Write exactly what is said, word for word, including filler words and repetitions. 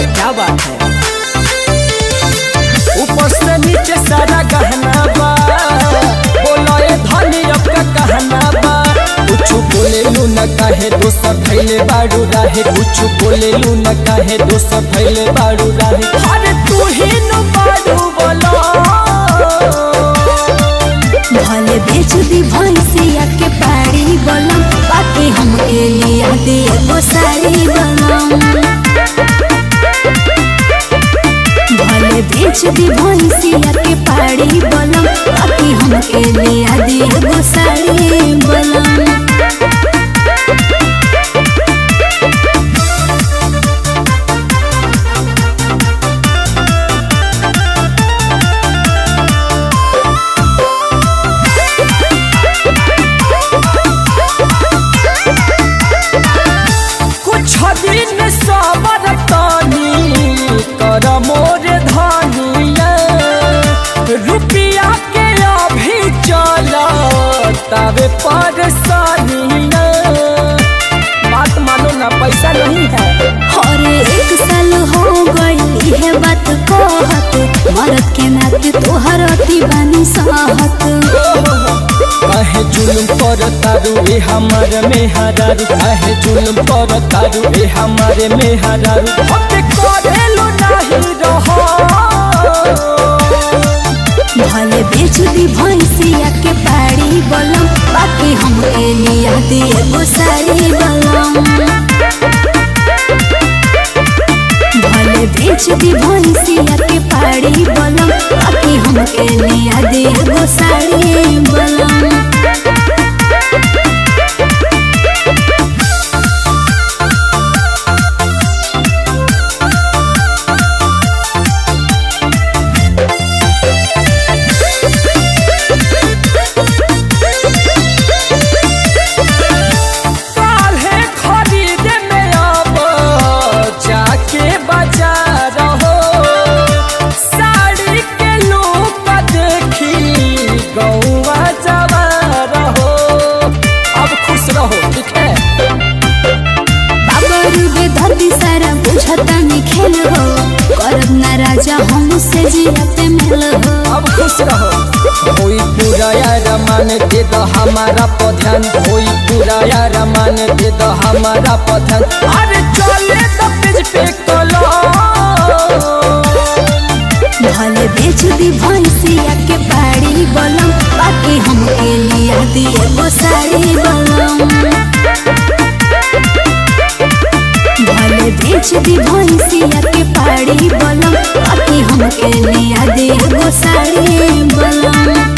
क्या बात है। ऊपर से नीचे सारा गहना बा, बोलो ये धनी अब का कहना बा। कुछ बोले लू न काहे दोसर भैले बाड़ू राहे, कुछ बोले लू न काहे दोसर भैले बाड़ू राहे। अरे तू ही न बाड़ू बोलो भले बेच दी भैंसिया के पाड़ी बलम, बाकी हमके लिया दे एगो साड़ी बलम। भले बेच दी भैंसिया के पाड़ी बलम, बाकी हमके लिया दे एगो साड़ी बलम। दिन सबर तानी कर मोर धनिया, रुपया के अभी चला तबे परेशानिया। बात मानो ना पैसा नहीं है। और एक साल हो गई है बात कहत, मरद के नाते तोहर अति बानी सहत। काहे जुल्म पर तारू ए हमारे में हरारू, काहे जुल्म पर तारू ए हमारे में हरारू। हके करेलो नहीं रहो भले बेच दी भैंसिया के पाड़ी बलम, बाकी हमके लिया दे एगो साड़ी बलम। भले बेच दी भैंसिया के पाड़ी बलम, बाकी हमके लिया दे एगो साड़ी बलम। खेल हो करब ना राजा हमसे जियाते मिल हो। अब खुश रहो कोई पूरा यार मान दे दो हमारा पधन, कोई पूरा यार मान दे दो हमारा पधन। अरे चले तो पेज पे कलो भले बेच दी भैंसिया के पाड़ी बलम, बाकी हमके लिया दी एगो साड़ी बलम। भले बेच दी भैंसिया के पाड़ी बलम, बाकी हमके लिया दे एगो साड़ी बलम।